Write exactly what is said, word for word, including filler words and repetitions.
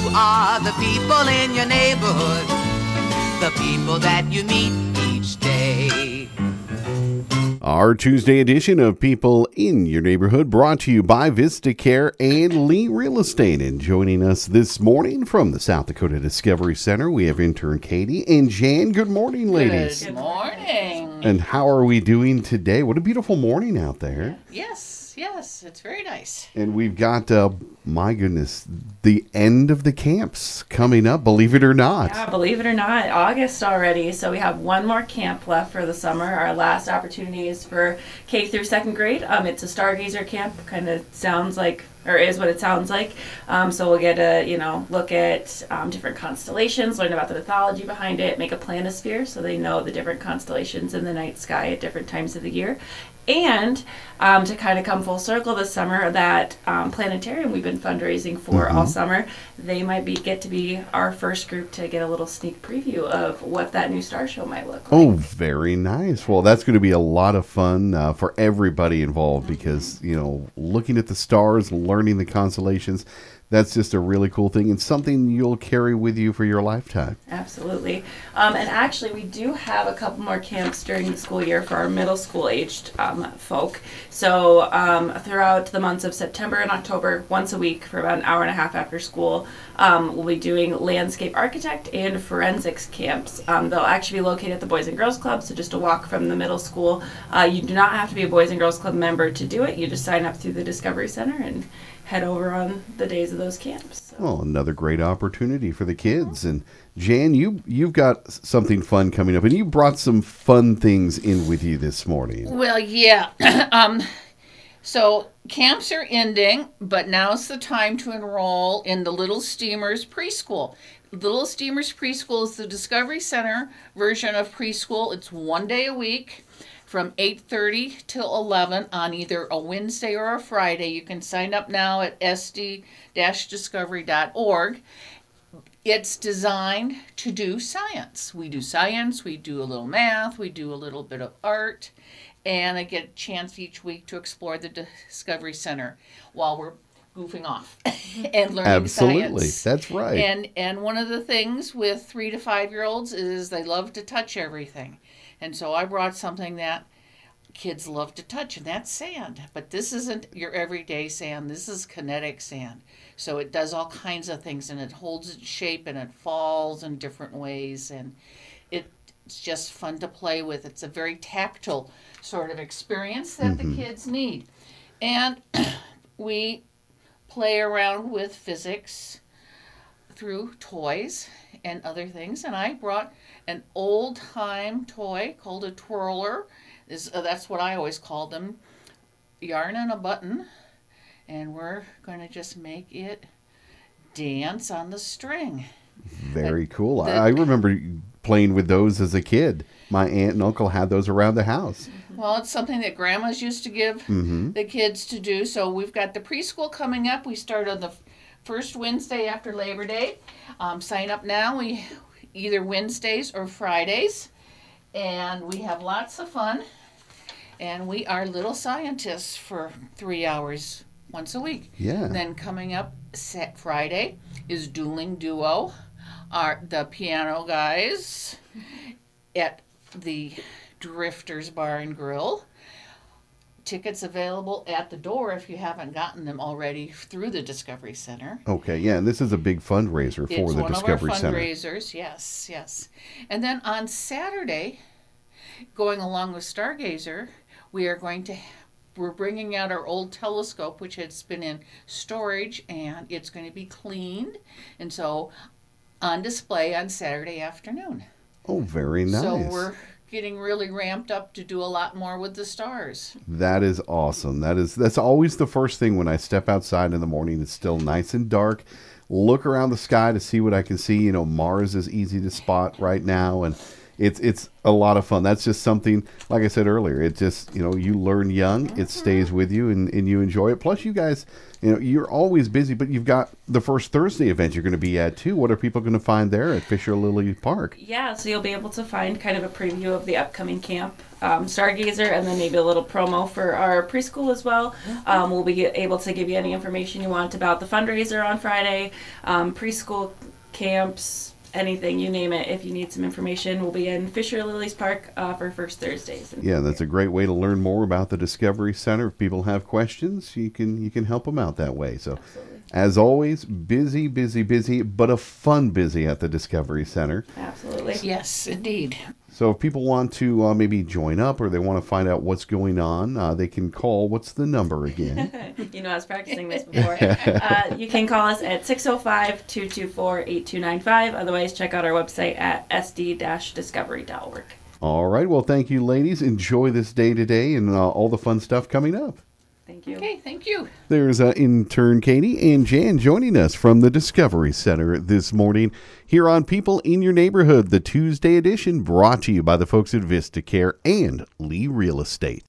are the people in your neighborhood, the people that you meet each day. Our Tuesday edition of People in Your Neighborhood brought to you by Vista Care and Lee Real Estate. And joining us this morning from the South Dakota Discovery Center, we have intern Katie and Jan. Good morning, ladies. Good morning. And how are we doing today? What a beautiful morning out there. Yes, yes, it's very nice. And we've got, uh, my goodness, the end of the camps coming up, believe it or not. Yeah, believe it or not, August already. So we have one more camp left for the summer. Our last opportunity is for K through second grade. Um, it's a Stargazer camp, kind of sounds like, or is what it sounds like. Um, so we'll get to, you know, look at um, different constellations, learn about the mythology behind it, make a planisphere so they know the different constellations in the night sky at different times of the year. And um, to kind of come full circle this summer, that um, planetarium we've been fundraising for mm-hmm. all summer, they might be get to be our first group to get a little sneak preview of what that new star show might look like. Oh, very nice. Well, that's going to be a lot of fun uh, for everybody involved because, you know, looking at the stars, learning the constellations, that's just a really cool thing and something you'll carry with you for your lifetime. Absolutely. Um, and actually, we do have a couple more camps during the school year for our middle school aged um, folk. So um, throughout the months of September and October, once a week for about an hour and a half after school, um, we'll be doing landscape architect and forensics camps. Um, they'll actually be located at the Boys and Girls Club, so just a walk from the middle school. Uh, you do not have to be a Boys and Girls Club member to do it. You just sign up through the Discovery Center and head over on the days of those camps. So. Well, another great opportunity for the kids. And Jan, you, you've got something fun coming up, and you brought some fun things in with you this morning. Well, yeah. um, so camps are ending, but now's the time to enroll in the Little Steamers Preschool. Little Steamers Preschool is the Discovery Center version of preschool. It's one day a week, from eight thirty till eleven on either a Wednesday or a Friday. You can sign up now at s d dash discovery dot org. It's designed to do science. We do science, we do a little math, we do a little bit of art, and I get a chance each week to explore the Discovery Center while we're goofing off and learning Absolutely. science. That's right. And and one of the things with three to five year olds is they love to touch everything. And so I brought something that kids love to touch, and that's sand. But this isn't your everyday sand. This is kinetic sand. So it does all kinds of things, and it holds its shape, and it falls in different ways. And it, it's just fun to play with. It's a very tactile sort of experience that mm-hmm. the kids need. And we play around with physics through toys and other things, and I brought an old-time toy called a twirler. Is uh, that's what I always call them, yarn and a button, and we're going to just make it dance on the string. Very the, cool. The, I remember playing with those as a kid. My aunt and uncle had those around the house. Well, it's something that grandmas used to give mm-hmm. the kids to do. So we've got the preschool coming up. We start on the first Wednesday after Labor Day. Um, sign up now. We either Wednesdays or Fridays. And we have lots of fun. And we are little scientists for three hours once a week. Yeah. And then coming up set Friday is Dueling Duo. Our, the piano guys at the Drifters Bar and Grill. Tickets available at the door if you haven't gotten them already through the Discovery Center. Okay, yeah, and this is a big fundraiser for it's the Discovery Center. It's one of our fundraisers, yes, yes. And then on Saturday, going along with Stargazer, we are going to, we're bringing out our old telescope, which has been in storage, and it's going to be cleaned, and so on display on Saturday afternoon. Oh, very nice. So we're getting really ramped up to do a lot more with the stars. That is awesome. That is that's always the first thing when I step outside in the morning. It's still nice and dark. Look around the sky to see what I can see. You know, Mars is easy to spot right now, and it's it's a lot of fun. That's just something, like I said earlier, it just, you know, you learn young, it stays with you, and, and you enjoy it. Plus, you guys, you know, you're always busy, but you've got the first Thursday event you're going to be at, too. What are people going to find there at Fisher Lily Park? Yeah, so you'll be able to find kind of a preview of the upcoming camp, um, Stargazer, and then maybe a little promo for our preschool as well. Um, we'll be able to give you any information you want about the fundraiser on Friday, um, preschool camps, anything, you name it. If you need some information, we'll be in Fisher Lily's Park uh, for first Thursdays. Yeah, that's a great way to learn more about the Discovery Center. If people have questions, you can you can help them out that way. So, Absolutely. As always, busy, busy, busy, but a fun busy at the Discovery Center. Absolutely. Yes, indeed. So if people want to uh, maybe join up or they want to find out what's going on, uh, they can call. What's the number again? You know, I was practicing this before. uh, you can call us at six oh five, two two four, eight two nine five. Otherwise, check out our website at s d dash discovery dot org. All right. Well, thank you, ladies. Enjoy this day today and uh, all the fun stuff coming up. Thank you. Okay, thank you. There's uh, intern Katie and Jan joining us from the Discovery Center this morning here on People in Your Neighborhood, the Tuesday edition, brought to you by the folks at Vista Care and Lee Real Estate.